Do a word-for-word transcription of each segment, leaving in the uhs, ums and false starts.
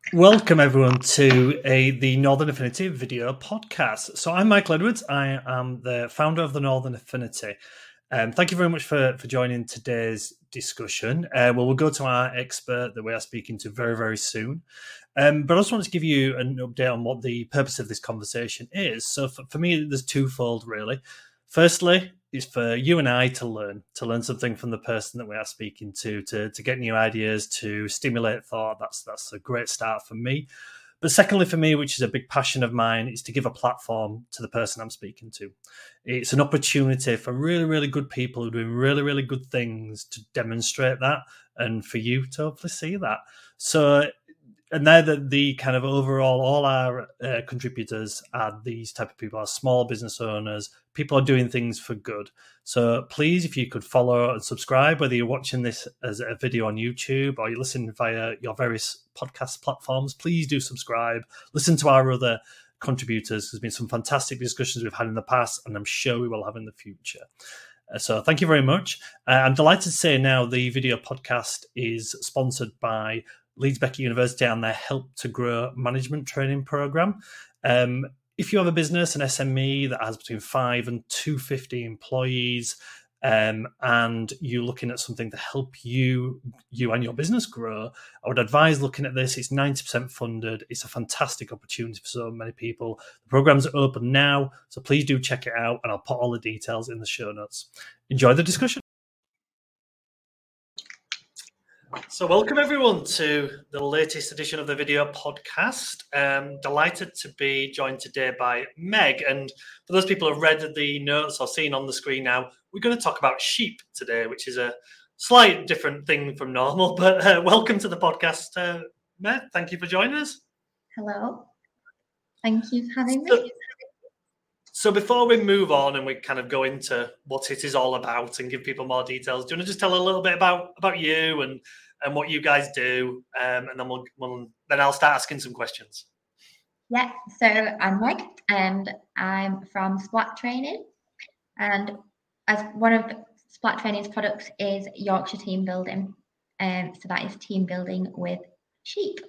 Welcome everyone to a the Northern Affinity video podcast. So I'm Michael Edwards. I am the founder of the Northern Affinity. Um, thank you very much for, for joining today's discussion. Uh, well, we'll go to our expert that we are speaking to very, very soon. Um, but I just wanted to give you an update on what the purpose of this conversation is. So for, for me, there's twofold, really. Firstly, is for you and I to learn, to learn something from the person that we are speaking to, to, to get new ideas, to stimulate thought. That's that's a great start for me. But secondly, for me, which is a big passion of mine, is to give a platform to the person I'm speaking to. It's an opportunity for really, really good people who are doing really, really good things to demonstrate that, and for you to hopefully see that. So, and they're the, the kind of overall, all our uh, contributors are these type of people, are small business owners, people are doing things for good. So please, if you could follow and subscribe, whether you're watching this as a video on YouTube or you're listening via your various podcast platforms, please do subscribe. Listen to our other contributors. There's been some fantastic discussions we've had in the past, and I'm sure we will have in the future. Uh, so thank you very much. Uh, I'm delighted to say now the video podcast is sponsored by Leeds Beckett University and their Help to Grow management training program. Um, if you have a business, an S M E that has between five and two hundred fifty employees, um, and you're looking at something to help you, you and your business grow, I would advise looking at this. It's ninety percent funded. It's a fantastic opportunity for so many people. The program's open now, so please do check it out, and I'll put all the details in the show notes. Enjoy the discussion. So welcome everyone to the latest edition of the video podcast. Um, delighted to be joined today by Meg. And for those people who have read the notes or seen on the screen now, we're going to talk about sheep today, which is a slight different thing from normal. But uh, welcome to the podcast, uh, Meg. Thank you for joining us. Hello. Thank you for having so, me. So before we move on and we kind of go into what it is all about and give people more details, do you want to just tell a little bit about, about you and and what you guys do, um, and then we'll, we'll then I'll start asking some questions. Yeah, so I'm Meg, and I'm from Splat Training, and as one of Splat Training's products is Yorkshire Team Building, and um, so that is team building with sheep.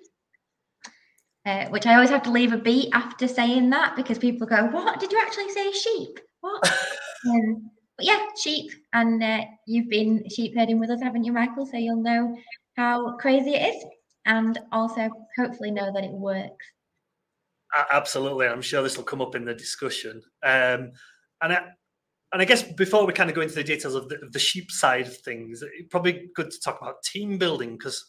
Uh, which I always have to leave a beat after saying that because people go, "What did you actually say? Sheep? What?" um, but yeah, sheep, and uh, you've been sheep herding with us, haven't you, Michael? So you'll know how crazy it is, and also hopefully know that it works. Absolutely, I'm sure this will come up in the discussion. Um, and I, and I guess before we kind of go into the details of the, of the sheep side of things, it's probably good to talk about team building because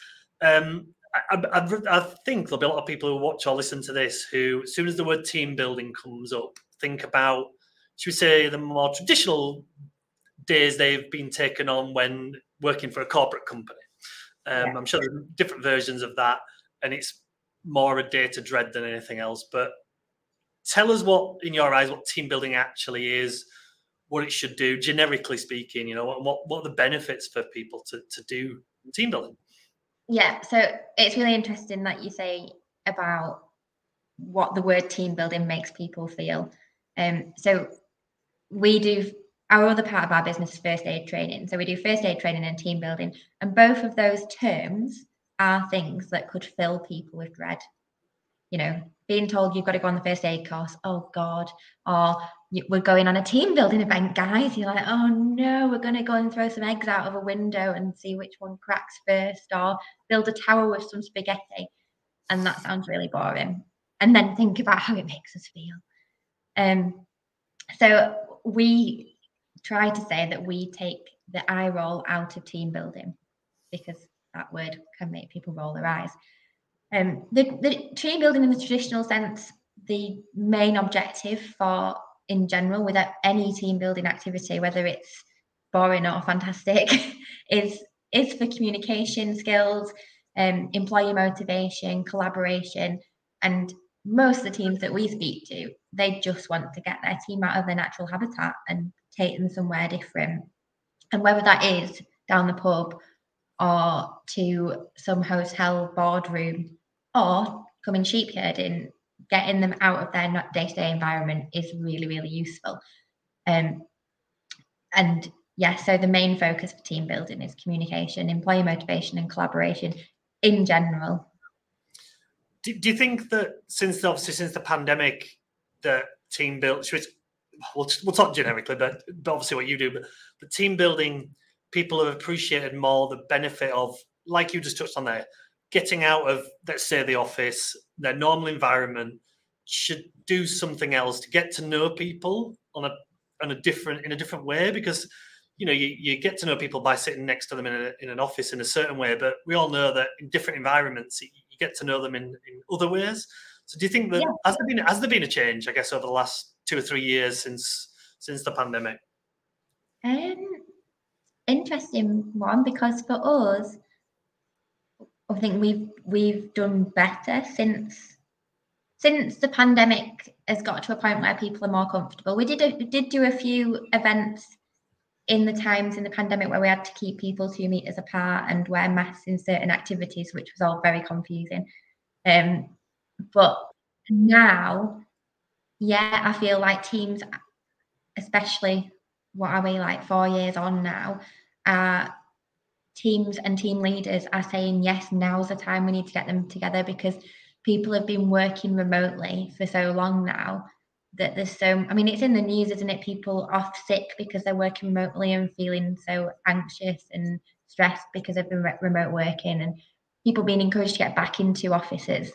um, I, I, I think there'll be a lot of people who watch or listen to this who, as soon as the word team building comes up, think about, should we say, the more traditional days they've been taken on when working for a corporate company. Um, yeah. I'm sure there's different versions of that, and it's more a data dread than anything else. But tell us what, in your eyes, what team building actually is, what it should do, generically speaking, you know, what what are the benefits for people to, to do team building? Yeah, so it's really interesting that you say about what the word team building makes people feel. Um, so we do, our other part of our business is first aid training. So we do first aid training and team building, and both of those terms are things that could fill people with dread. You know, being told you've got to go on the first aid course, oh God, or we're going on a team building event, guys. You're like, oh no, we're going to go and throw some eggs out of a window and see which one cracks first, or build a tower with some spaghetti. And that sounds really boring. And then think about how it makes us feel. Um, so we try to say that we take the eye roll out of team building because that word can make people roll their eyes. Um, the, the team building in the traditional sense, the main objective for, in general, with any team building activity, whether it's boring or fantastic, is is for communication skills, um, employee motivation, collaboration, and most of the teams that we speak to, they just want to get their team out of their natural habitat and take them somewhere different. And whether that is down the pub or to some hotel boardroom or coming sheep herding, getting them out of their day-to-day environment is really, really useful. Um, and yeah, so the main focus for team building is communication, employee motivation and collaboration in general. do, do you think that since obviously since the pandemic, that team build, which we'll, we'll talk generically, but, but obviously what you do, but the team building, people have appreciated more the benefit of, like you just touched on there, getting out of, let's say, the office, their normal environment, should do something else to get to know people on a on a different in a different way, because you know you, you get to know people by sitting next to them in, a, in an office in a certain way, but we all know that in different environments you get to know them in, in other ways. So do you think that yeah. has there been has there been a change, I guess, over the last two or three years since since the pandemic? Um, interesting one, because for us, I think we've we've done better since since the pandemic has got to a point where people are more comfortable. We did a, we did do a few events in the times in the pandemic where we had to keep people two meters apart and wear masks in certain activities, which was all very confusing. Um, but now, yeah, I feel like teams, especially what are we like four years on now, uh, teams and team leaders are saying, yes, now's the time we need to get them together, because people have been working remotely for so long now that there's so, I mean, it's in the news, isn't it? People off sick because they're working remotely and feeling so anxious and stressed because of the re- remote working, and people being encouraged to get back into offices.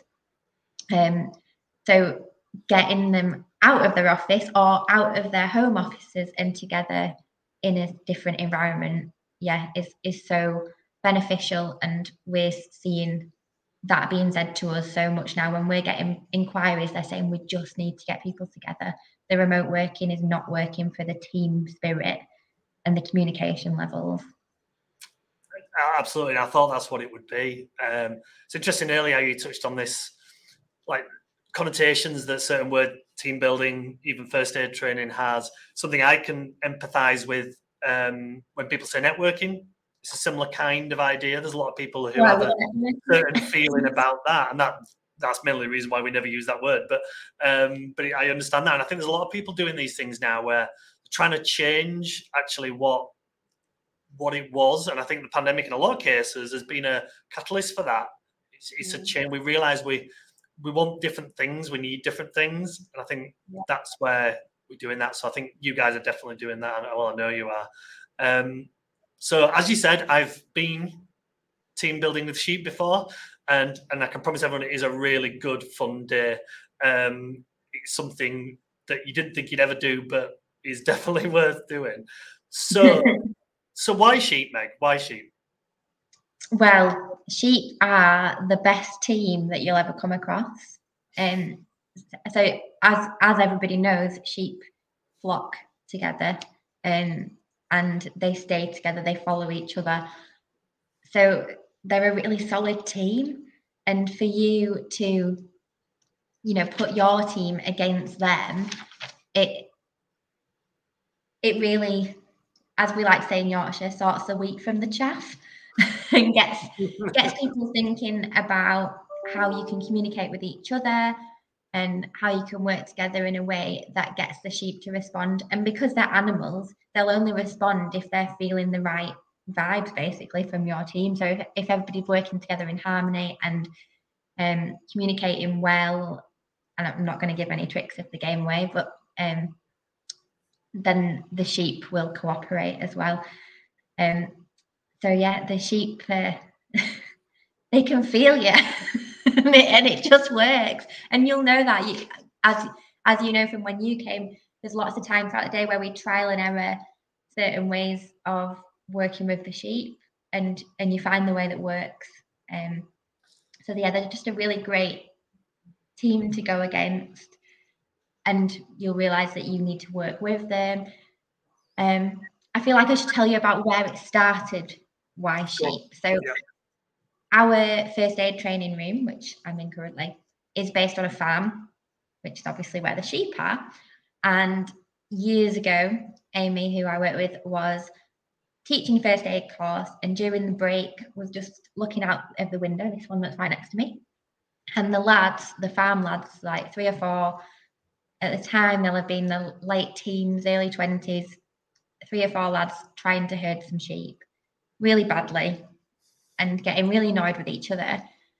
Um, so getting them out of their office or out of their home offices and together in a different environment, yeah, is is so beneficial. And we're seeing that being said to us so much now. When we're getting inquiries, they're saying we just need to get people together. The remote working is not working for the team spirit and the communication levels. Absolutely. I thought that's what it would be. Um, it's interesting earlier how you touched on this, like connotations that certain word team building, even first aid training has. Something I can empathize with um, when people say networking. It's a similar kind of idea. There's a lot of people who well, have a certain feeling about that, and that that's mainly the reason why we never use that word. But um, but I understand that, and I think there's a lot of people doing these things now where they're trying to change actually what what it was, and I think the pandemic in a lot of cases has been a catalyst for that. It's, it's mm. a change. We realise we we want different things, we need different things, and I think yeah. that's where we're doing that. So I think you guys are definitely doing that, and well, I know you are. Um, So as you said, I've been team building with sheep before, and and I can promise everyone it is a really good, fun day. Um, it's something that you didn't think you'd ever do, but is definitely worth doing. So, so why sheep, Meg? Why sheep? Well, sheep are the best team that you'll ever come across. And um, so, as as everybody knows, sheep flock together, and. Um, and they stay together, they follow each other. So they're a really solid team. And for you to, you know, put your team against them, it it really, as we like saying in Yorkshire, sorts the wheat from the chaff and gets gets people thinking about how you can communicate with each other and how you can work together in a way that gets the sheep to respond. And because they're animals, they'll only respond if they're feeling the right vibes, basically, from your team. So if, if everybody's working together in harmony and um, communicating well, and I'm not going to give any tricks of the game away, but um, then the sheep will cooperate as well. Um, so yeah, the sheep, uh, they can feel you. And it just works, and you'll know that you, as as you know from when you came, there's lots of times throughout the day where we trial and error certain ways of working with the sheep, and and you find the way that works. Um so yeah, they're just a really great team to go against, and you'll realize that you need to work with them. um I feel like I should tell you about where it started, why sheep. So yeah. Our first aid training room, which I'm in currently, is based on a farm, which is obviously where the sheep are. And years ago, Amy, who I work with, was teaching a first aid course, and during the break was just looking out of the window, this one that's right next to me. And the lads, the farm lads, like three or four, at the time they'll have been the late teens, early twenties, three or four lads trying to herd some sheep really badly, and getting really annoyed with each other.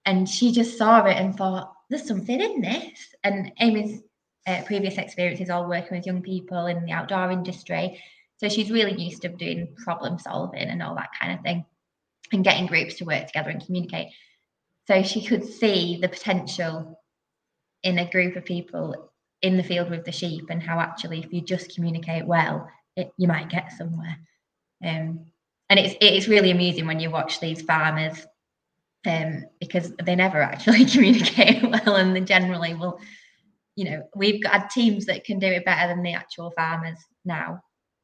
and she just saw it and thought, there's something in this. And Amy's uh, previous experience is all working with young people in the outdoor industry. So she's really used to doing problem solving and all that kind of thing, and getting groups to work together and communicate. So she could see the potential in a group of people in the field with the sheep, and how actually if you just communicate well, it, you might get somewhere. Um, and it's it's really amusing when you watch these farmers, um, because they never actually communicate well, and they generally will, you know, we've got teams that can do it better than the actual farmers now.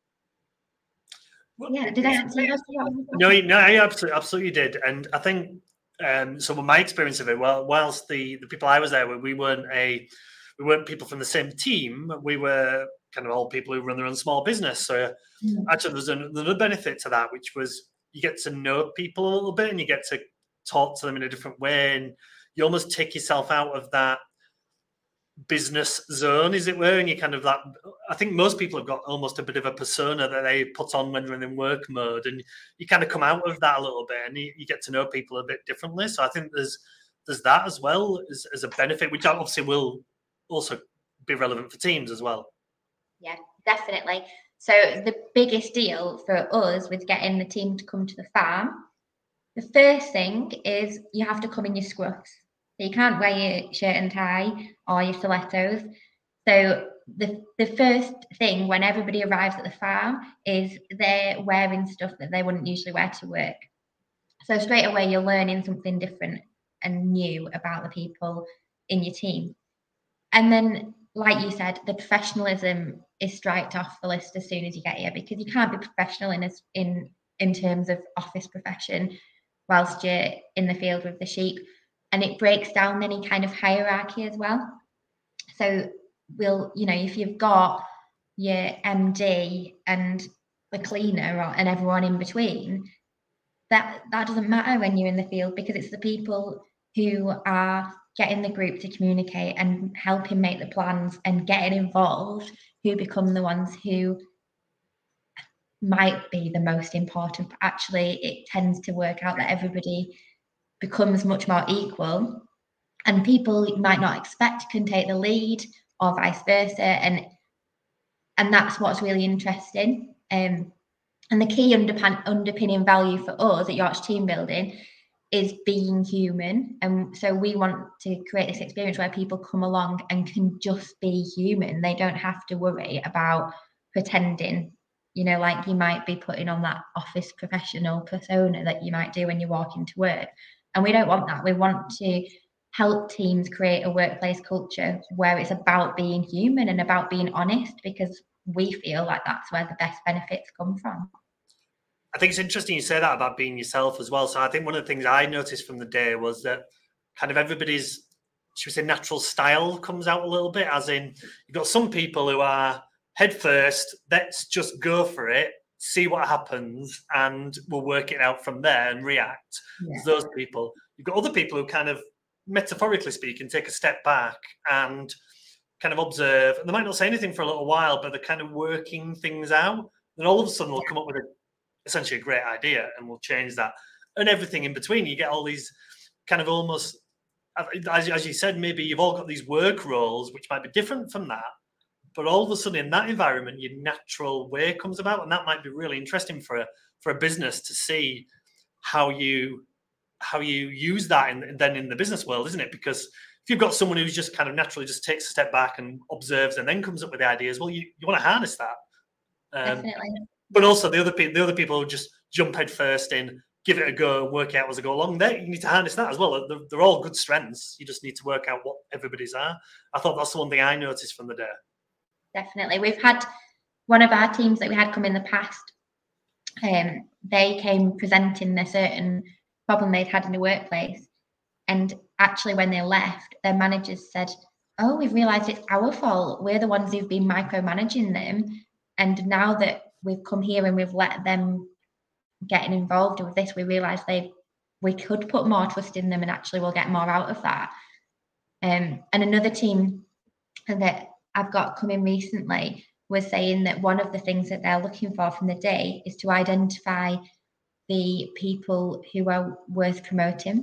Well, yeah, did I answer your question? No, no, I absolutely, absolutely did. And I think, um, so my experience of it, well, whilst the, the people I was there with, we weren't a, we weren't people from the same team. We were kind of all people who run their own small business. So mm. actually there's another benefit to that, which was you get to know people a little bit, and you get to talk to them in a different way, and you almost take yourself out of that business zone, as it were, and you kind of that. I think most people have got almost a bit of a persona that they put on when they're in work mode, and you kind of come out of that a little bit, and you, you get to know people a bit differently. So I think there's there's that as well as, as a benefit, which obviously will also be relevant for teams as well. Yeah, definitely. So the biggest deal for us with getting the team to come to the farm, the first thing is you have to come in your scruffs. So you can't wear your shirt and tie or your stilettos. So the the first thing when everybody arrives at the farm is they're wearing stuff that they wouldn't usually wear to work. So straight away you're learning something different and new about the people in your team. And then, like you said, the professionalism is striked off the list as soon as you get here, because you can't be professional in in in terms of office profession whilst you're in the field with the sheep. And it breaks down any kind of hierarchy as well. So we'll, you know, if you've got your M D and the cleaner or, and everyone in between, that that doesn't matter when you're in the field, because it's the people who are getting the group to communicate and helping make the plans and getting involved who become the ones who might be the most important. But actually it tends to work out that everybody becomes much more equal, and people you might not expect can take the lead or vice versa, and and that's what's really interesting. Um, and the key underpin- underpinning value for us at Yorkshire Team Building is being human. And so we want to create this experience where people come along and can just be human. They don't have to worry about pretending, you know, like you might be putting on that office professional persona that you might do when you walk into work. And we don't want that. We want to help teams create a workplace culture where it's about being human and about being honest, because we feel like that's where the best benefits come from. I think it's interesting you say that about being yourself as well. So I think one of the things I noticed from the day was that kind of everybody's, should we say, natural style comes out a little bit, as in you've got some people who are head first, let's just go for it, see what happens, and we'll work it out from there and react. Yeah. Those people. You've got other people who kind of, metaphorically speaking, take a step back and kind of observe. And they might not say anything for a little while, but they're kind of working things out. Then all of a sudden they'll come up with a, essentially a great idea, and we'll change that. And everything in between. You get all these kind of almost, as, as you said, maybe you've all got these work roles, which might be different from that. But all of a sudden in that environment, your natural way comes about. And that might be really interesting for a, for a business to see how you how you use that in, then in the business world, isn't it? Because if you've got someone who's just kind of naturally just takes a step back and observes and then comes up with the ideas, well, you, you want to harness that. Um, Definitely. But also the other people, the other people who just jump head first in, give it a go, work out as they go along. There, you need to harness that as well. They're, they're all good strengths. You just need to work out what everybody's are. I thought that's the one thing I noticed from the day. Definitely. We've had one of our teams that we had come in the past. Um, they came presenting a certain problem they'd had in the workplace, and actually when they left, their managers said, "Oh, we've realised it's our fault. We're the ones who've been micromanaging them, and now that we've come here and we've let them getting involved with this, we realise they we could put more trust in them, and actually we'll get more out of that." Um, and another team that I've got coming recently was saying that one of the things that they're looking for from the day is to identify the people who are worth promoting.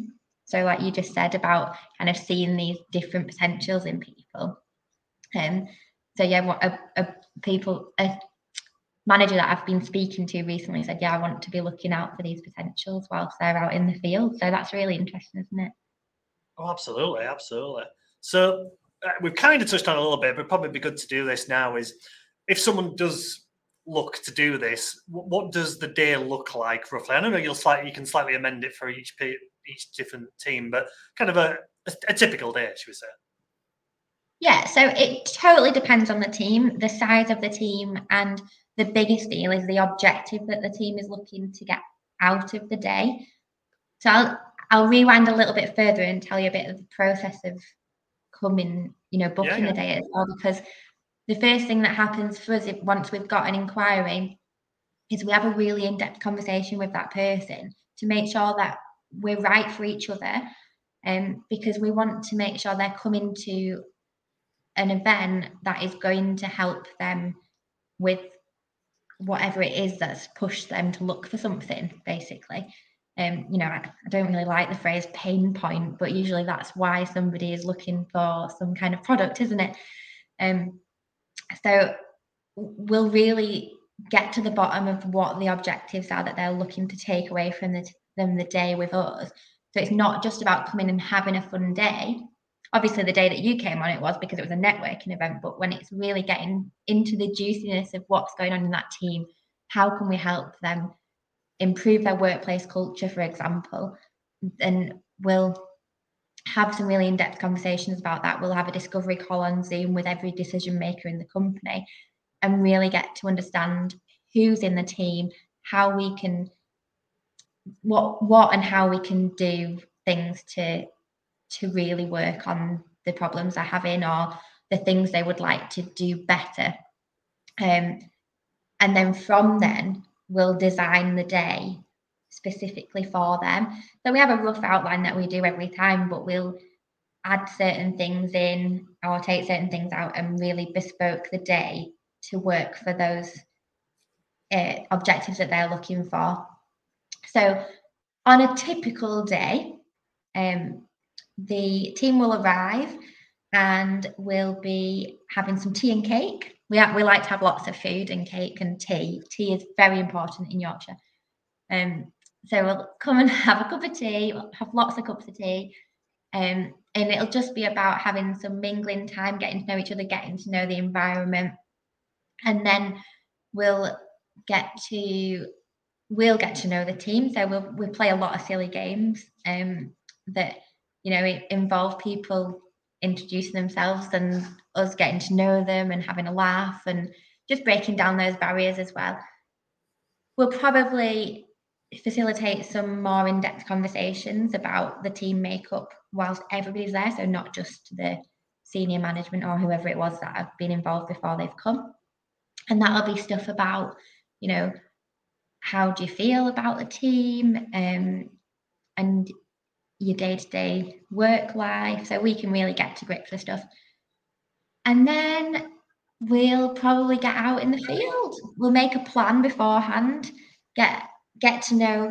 So like you just said about kind of seeing these different potentials in people. Um, so yeah, what a, a people, a manager that I've been speaking to recently said, yeah, I want to be looking out for these potentials whilst they're out in the field. So that's really interesting, isn't it? Oh, absolutely, absolutely. So uh, we've kind of touched on it a little bit, but probably be good to do this now is if someone does look to do this, what does the day look like roughly? I don't know you'll slightly you can slightly amend it for each each different team, but kind of a, a, a typical day, should we say? Yeah, so it totally depends on the team, the size of the team, and the biggest deal is the objective that the team is looking to get out of the day. So I'll I'll rewind a little bit further and tell you a bit of the process of coming, you know, booking yeah, yeah. the day as well, because the first thing that happens for us if, once we've got an inquiry is we have a really in-depth conversation with that person to make sure that we're right for each other, um, because we want to make sure they're coming to an event that is going to help them with whatever it is that's pushed them to look for something, basically. Um, you know, I, I don't really like the phrase pain point, but usually that's why somebody is looking for some kind of product, isn't it? Um, so we'll really get to the bottom of what the objectives are that they're looking to take away from the, them the day with us. So it's not just about coming and having a fun day. Obviously, the day that you came on, it was because it was a networking event, but when it's really getting into the juiciness of what's going on in that team, how can we help them improve their workplace culture, for example, and we'll have some really in-depth conversations about that. We'll have a discovery call on Zoom with every decision maker in the company and really get to understand who's in the team, how we can, what, what and how we can do things to, to really work on the problems they're having or the things they would like to do better. Um, and then from then, we'll design the day specifically for them. So we have a rough outline that we do every time, but we'll add certain things in or take certain things out and really bespoke the day to work for those uh, objectives that they're looking for. So on a typical day, um, the team will arrive and we'll be having some tea and cake. We, have, we like to have lots of food and cake and tea. Tea is very important in Yorkshire. Um, so we'll come and have a cup of tea, we'll have lots of cups of tea. Um, and it'll just be about having some mingling time, getting to know each other, getting to know the environment. And then we'll get to we'll get to know the team. So we'll we play a lot of silly games um, that, you know, involve people introducing themselves and us getting to know them and having a laugh and just breaking down those barriers as well. We'll probably facilitate some more in-depth conversations about the team makeup whilst everybody's there, so not just the senior management or whoever it was that have been involved before they've come. And that'll be stuff about, you know, how do you feel about the team, um, and your day-to-day work life, so we can really get to grips with stuff. And then we'll probably get out in the field. We'll make a plan beforehand, get get to know,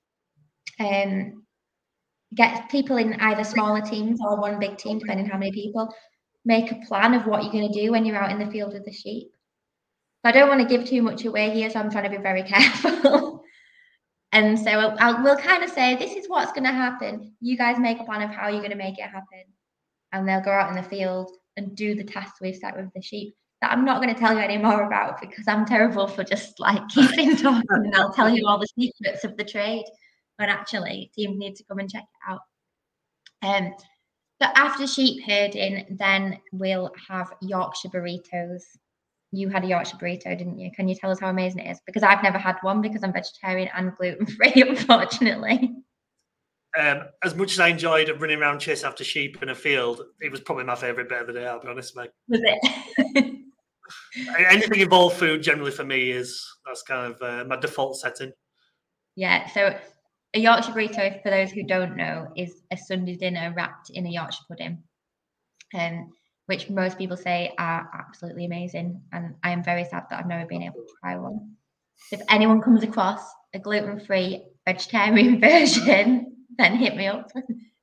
um, get people in either smaller teams or one big team, depending how many people, make a plan of what you're going to do when you're out in the field with the sheep. I don't want to give too much away here, so I'm trying to be very careful. And so I'll, I'll, we'll kind of say, this is what's going to happen. You guys make a plan of how you're going to make it happen. And they'll go out in the field and do the tasks we've set with the sheep that I'm not going to tell you any more about because I'm terrible for just like keeping talking and I'll tell you all the secrets of the trade when actually teams need to come and check it out. Um, so after sheep herding, then we'll have Yorkshire burritos. You had a Yorkshire burrito, didn't you? Can you tell us how amazing it is? Because I've never had one because I'm vegetarian and gluten-free, unfortunately. Um, as much as I enjoyed running around chasing after sheep in a field, it was probably my favourite bit of the day, I'll be honest, mate. Was it? Anything involved food generally for me is, that's kind of uh, my default setting. Yeah, so a Yorkshire burrito, for those who don't know, is a Sunday dinner wrapped in a Yorkshire pudding, um, which most people say are absolutely amazing. And I am very sad that I've never been able to try one. So if anyone comes across a gluten-free vegetarian version, then hit me up.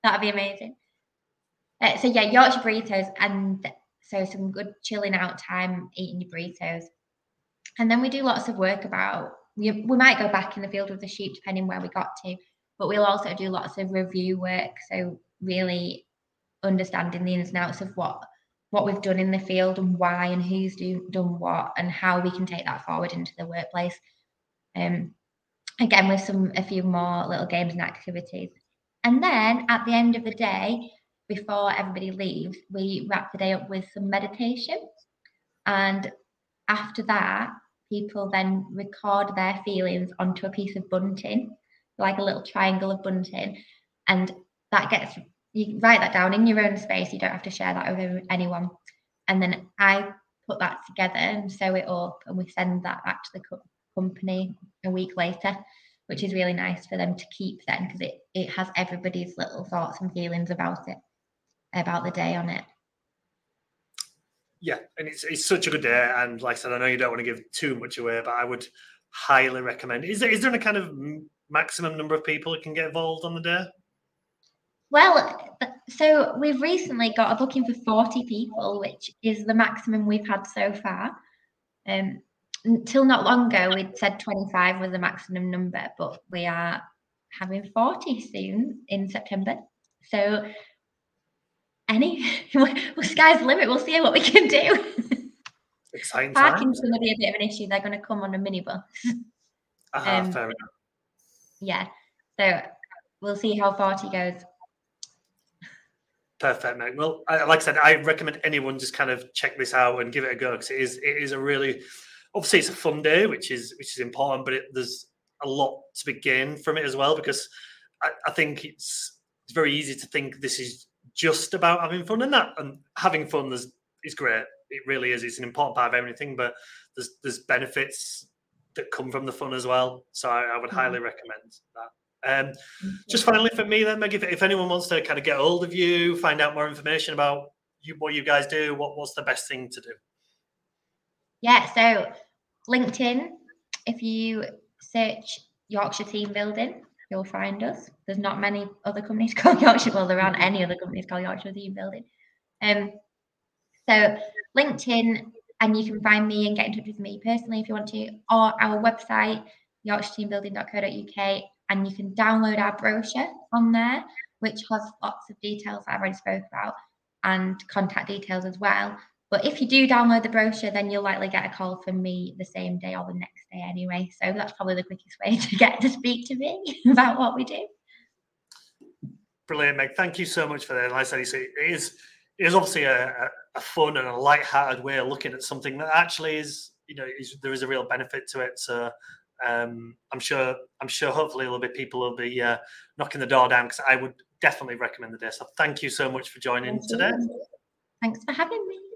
That'd be amazing. Uh, so yeah, Yorkshire burritos, and so some good chilling out time eating your burritos. And then we do lots of work about, we, we might go back in the field with the sheep depending where we got to, but we'll also do lots of review work. So really understanding the ins and outs of what what we've done in the field and why and who's do, done what and how we can take that forward into the workplace. Um, again, with some a few more little games and activities. And then at the end of the day, before everybody leaves, we wrap the day up with some meditation. And after that, people then record their feelings onto a piece of bunting, like a little triangle of bunting. And that gets, you write that down in your own space. You don't have to share that with anyone. And then I put that together and sew it up, and we send that back to the co- company a week later, which is really nice for them to keep then, because it, it has everybody's little thoughts and feelings about it, about the day on it. Yeah, and it's it's such a good day. And like I said, I know you don't want to give too much away, but I would highly recommend. Is there is there a kind of maximum number of people that can get involved on the day? Well, so we've recently got a booking for forty people, which is the maximum we've had so far. Um, until not long ago, we'd said twenty-five was the maximum number, but we are having forty soon in September. So any, well, sky's the limit. We'll see what we can do. Exciting. Parking's going to be a bit of an issue. They're going to come on a minibus. Ah, um, fair enough. Yeah. So we'll see how forty goes. Perfect, mate. Well, I, like I said, I recommend anyone just kind of check this out and give it a go, because it is it is a really, obviously it's a fun day, which is which is important, but it, there's a lot to be gained from it as well, because I, I think it's it's very easy to think this is just about having fun, and that and having fun is is great. It really is. It's an important part of everything, but there's there's benefits that come from the fun as well. So I, I would mm-hmm. highly recommend that. Um, just finally for me then, Meg, if, if anyone wants to kind of get hold of you, find out more information about you, what you guys do, what, what's the best thing to do? Yeah, so LinkedIn, if you search Yorkshire Team Building, you'll find us. There's not many other companies called Yorkshire, well, there aren't any other companies called Yorkshire Team Building. Um, so LinkedIn, and you can find me and get in touch with me personally if you want to, or our website, yorkshire team building dot co dot uk. And you can download our brochure on there, which has lots of details that I've already spoke about, and contact details as well. But if you do download the brochure, then you'll likely get a call from me the same day or the next day anyway. So that's probably the quickest way to get to speak to me about what we do. Brilliant, Meg. Thank you so much for that. Like I said, it is, it is obviously a, a fun and a light-hearted way of looking at something that actually is, you know, is, there is a real benefit to it. So Um, I'm sure. I'm sure. Hopefully, a little bit people will be uh, knocking the door down, because I would definitely recommend the day. So, thank you so much for joining Thank today. you. Thanks for having me.